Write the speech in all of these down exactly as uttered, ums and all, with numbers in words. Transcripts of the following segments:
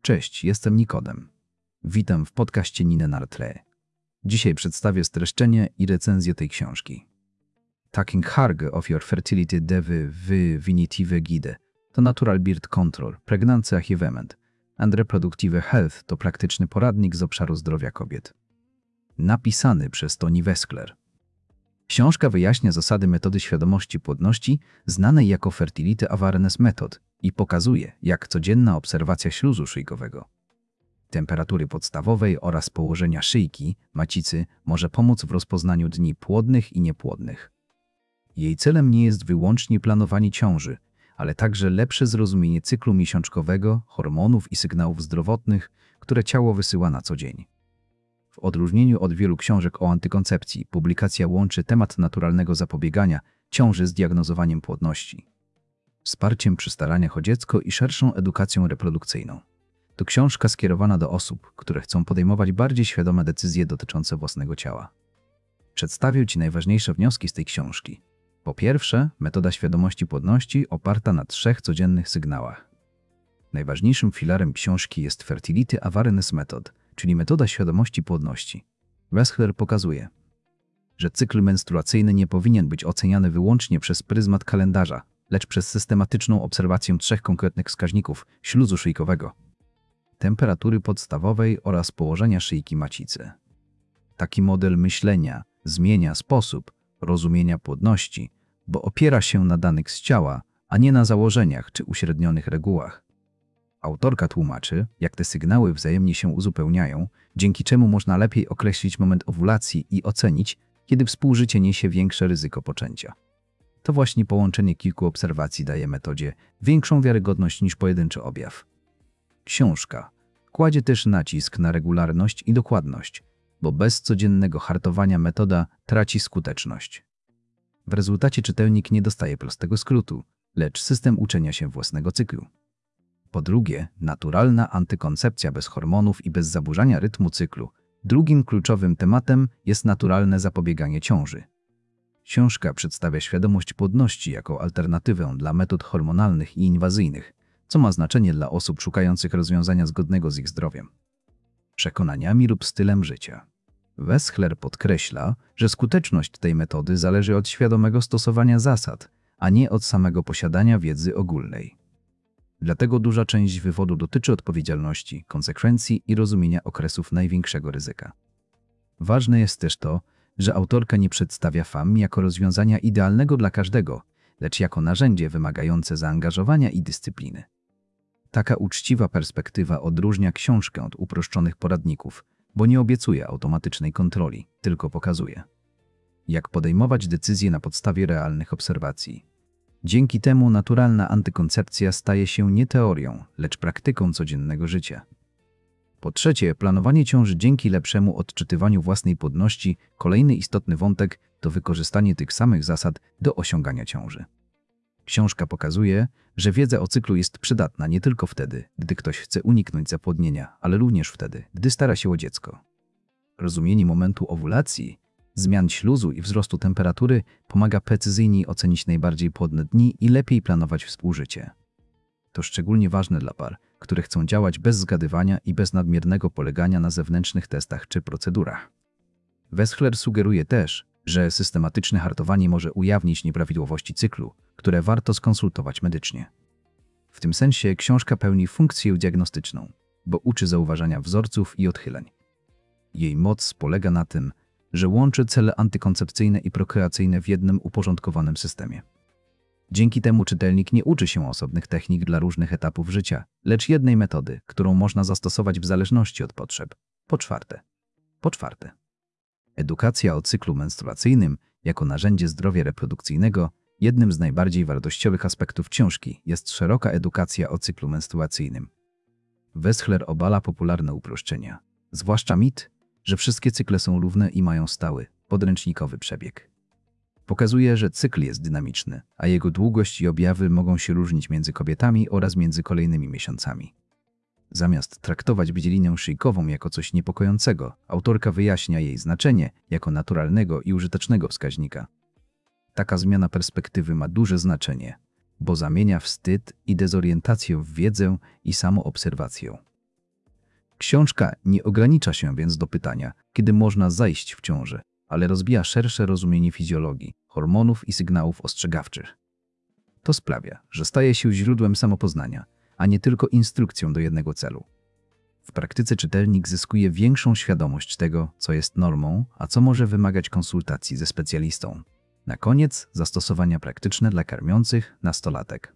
Cześć, jestem Nikodem. Witam w podcaście Nine Nartre. Dzisiaj przedstawię streszczenie i recenzję tej książki. Taking Charge of Your Fertility Devy Definitive Guide to Natural Birth Control, Pregnancy Achievement and Reproductive Health to praktyczny poradnik z obszaru zdrowia kobiet. Napisany przez Toni Weskler. Książka wyjaśnia zasady metody świadomości płodności, znanej jako Fertility Awareness Method, i pokazuje, jak codzienna obserwacja śluzu szyjkowego, temperatury podstawowej oraz położenia szyjki, macicy może pomóc w rozpoznaniu dni płodnych i niepłodnych. Jej celem nie jest wyłącznie planowanie ciąży, ale także lepsze zrozumienie cyklu miesiączkowego, hormonów i sygnałów zdrowotnych, które ciało wysyła na co dzień. W odróżnieniu od wielu książek o antykoncepcji, publikacja łączy temat naturalnego zapobiegania ciąży z diagnozowaniem płodności, wsparciem przy staraniach o dziecko i szerszą edukacją reprodukcyjną. To książka skierowana do osób, które chcą podejmować bardziej świadome decyzje dotyczące własnego ciała. Przedstawię Ci najważniejsze wnioski z tej książki. Po pierwsze, metoda świadomości płodności oparta na trzech codziennych sygnałach. Najważniejszym filarem książki jest Fertility Awareness Method, czyli metoda świadomości płodności. Weskler pokazuje, że cykl menstruacyjny nie powinien być oceniany wyłącznie przez pryzmat kalendarza, lecz przez systematyczną obserwację trzech konkretnych wskaźników śluzu szyjkowego, temperatury podstawowej oraz położenia szyjki macicy. Taki model myślenia zmienia sposób rozumienia płodności, bo opiera się na danych z ciała, a nie na założeniach czy uśrednionych regułach. Autorka tłumaczy, jak te sygnały wzajemnie się uzupełniają, dzięki czemu można lepiej określić moment owulacji i ocenić, kiedy współżycie niesie większe ryzyko poczęcia. To właśnie połączenie kilku obserwacji daje metodzie większą wiarygodność niż pojedynczy objaw. Książka kładzie też nacisk na regularność i dokładność, bo bez codziennego hartowania metoda traci skuteczność. W rezultacie czytelnik nie dostaje prostego skrótu, lecz system uczenia się własnego cyklu. Po drugie, naturalna antykoncepcja bez hormonów i bez zaburzania rytmu cyklu. Drugim kluczowym tematem jest naturalne zapobieganie ciąży. Książka przedstawia świadomość płodności jako alternatywę dla metod hormonalnych i inwazyjnych, co ma znaczenie dla osób szukających rozwiązania zgodnego z ich zdrowiem, przekonaniami lub stylem życia. Weskler podkreśla, że skuteczność tej metody zależy od świadomego stosowania zasad, a nie od samego posiadania wiedzy ogólnej. Dlatego duża część wywodu dotyczy odpowiedzialności, konsekwencji i rozumienia okresów największego ryzyka. Ważne jest też to, że autorka nie przedstawia F A M jako rozwiązania idealnego dla każdego, lecz jako narzędzie wymagające zaangażowania i dyscypliny. Taka uczciwa perspektywa odróżnia książkę od uproszczonych poradników, bo nie obiecuje automatycznej kontroli, tylko pokazuje, jak podejmować decyzje na podstawie realnych obserwacji. Dzięki temu naturalna antykoncepcja staje się nie teorią, lecz praktyką codziennego życia. Po trzecie, planowanie ciąży dzięki lepszemu odczytywaniu własnej płodności. Kolejny istotny wątek to wykorzystanie tych samych zasad do osiągania ciąży. Książka pokazuje, że wiedza o cyklu jest przydatna nie tylko wtedy, gdy ktoś chce uniknąć zapłodnienia, ale również wtedy, gdy stara się o dziecko. Rozumienie momentu owulacji, zmian śluzu i wzrostu temperatury pomaga precyzyjniej ocenić najbardziej płodne dni i lepiej planować współżycie. To szczególnie ważne dla par, które chcą działać bez zgadywania i bez nadmiernego polegania na zewnętrznych testach czy procedurach. Weskler sugeruje też, że systematyczne hartowanie może ujawnić nieprawidłowości cyklu, które warto skonsultować medycznie. W tym sensie książka pełni funkcję diagnostyczną, bo uczy zauważania wzorców i odchyleń. Jej moc polega na tym, że łączy cele antykoncepcyjne i prokreacyjne w jednym uporządkowanym systemie. Dzięki temu czytelnik nie uczy się osobnych technik dla różnych etapów życia, lecz jednej metody, którą można zastosować w zależności od potrzeb. Po czwarte. Po czwarte. Edukacja o cyklu menstruacyjnym jako narzędzie zdrowia reprodukcyjnego. Jednym z najbardziej wartościowych aspektów książki jest szeroka edukacja o cyklu menstruacyjnym. Weskler obala popularne uproszczenia, zwłaszcza mit, że wszystkie cykle są równe i mają stały, podręcznikowy przebieg. Pokazuje, że cykl jest dynamiczny, a jego długość i objawy mogą się różnić między kobietami oraz między kolejnymi miesiącami. Zamiast traktować wydzielinę szyjkową jako coś niepokojącego, autorka wyjaśnia jej znaczenie jako naturalnego i użytecznego wskaźnika. Taka zmiana perspektywy ma duże znaczenie, bo zamienia wstyd i dezorientację w wiedzę i samoobserwację. Książka nie ogranicza się więc do pytania, kiedy można zajść w ciążę, ale rozwija szersze rozumienie fizjologii, hormonów i sygnałów ostrzegawczych. To sprawia, że staje się źródłem samopoznania, a nie tylko instrukcją do jednego celu. W praktyce czytelnik zyskuje większą świadomość tego, co jest normą, a co może wymagać konsultacji ze specjalistą. Na koniec zastosowania praktyczne dla karmiących nastolatek,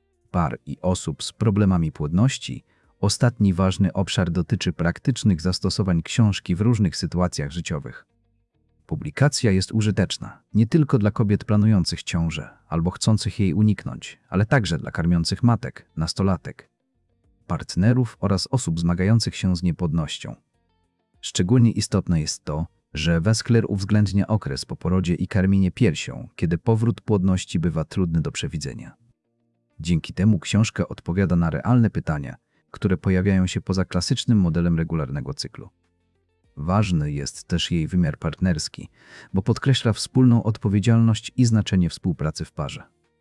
par i osób z problemami płodności. Ostatni ważny obszar dotyczy praktycznych zastosowań książki w różnych sytuacjach życiowych. Publikacja jest użyteczna nie tylko dla kobiet planujących ciążę albo chcących jej uniknąć, ale także dla karmiących matek, nastolatek, partnerów oraz osób zmagających się z niepłodnością. Szczególnie istotne jest to, że Weskler uwzględnia okres po porodzie i karmienie piersią, kiedy powrót płodności bywa trudny do przewidzenia. Dzięki temu książka odpowiada na realne pytania, które pojawiają się poza klasycznym modelem regularnego cyklu. Ważny jest też jej wymiar partnerski, bo podkreśla wspólną odpowiedzialność i znaczenie współpracy w parze.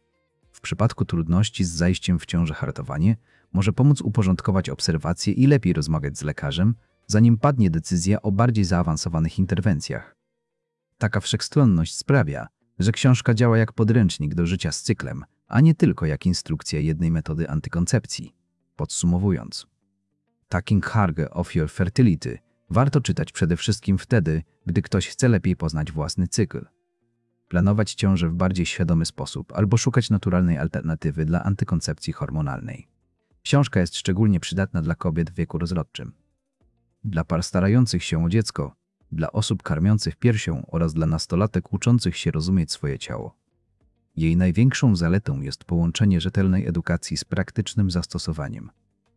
W przypadku trudności z zajściem w ciążę hartowanie może pomóc uporządkować obserwacje i lepiej rozmawiać z lekarzem, zanim padnie decyzja o bardziej zaawansowanych interwencjach. Taka wszechstronność sprawia, że książka działa jak podręcznik do życia z cyklem, a nie tylko jak instrukcja jednej metody antykoncepcji. Podsumowując, Taking Charge of Your Fertility warto czytać przede wszystkim wtedy, gdy ktoś chce lepiej poznać własny cykl, planować ciążę w bardziej świadomy sposób albo szukać naturalnej alternatywy dla antykoncepcji hormonalnej. Książka jest szczególnie przydatna dla kobiet w wieku rozrodczym, dla par starających się o dziecko, dla osób karmiących piersią oraz dla nastolatek uczących się rozumieć swoje ciało. Jej największą zaletą jest połączenie rzetelnej edukacji z praktycznym zastosowaniem.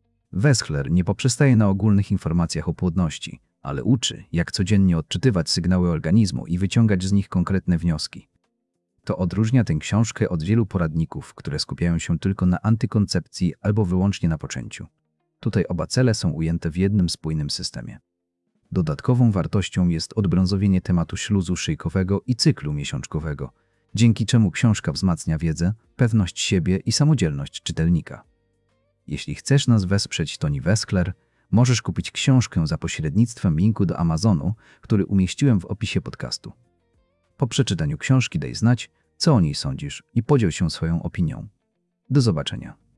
Weskler nie poprzestaje na ogólnych informacjach o płodności, ale uczy, jak codziennie odczytywać sygnały organizmu i wyciągać z nich konkretne wnioski. To odróżnia tę książkę od wielu poradników, które skupiają się tylko na antykoncepcji albo wyłącznie na poczęciu. Tutaj oba cele są ujęte w jednym spójnym systemie. Dodatkową wartością jest odbrązowienie tematu śluzu szyjkowego i cyklu miesiączkowego, dzięki czemu książka wzmacnia wiedzę, pewność siebie i samodzielność czytelnika. Jeśli chcesz nas wesprzeć, Toni Weskler, możesz kupić książkę za pośrednictwem linku do Amazonu, który umieściłem w opisie podcastu. Po przeczytaniu książki daj znać, co o niej sądzisz i podziel się swoją opinią. Do zobaczenia.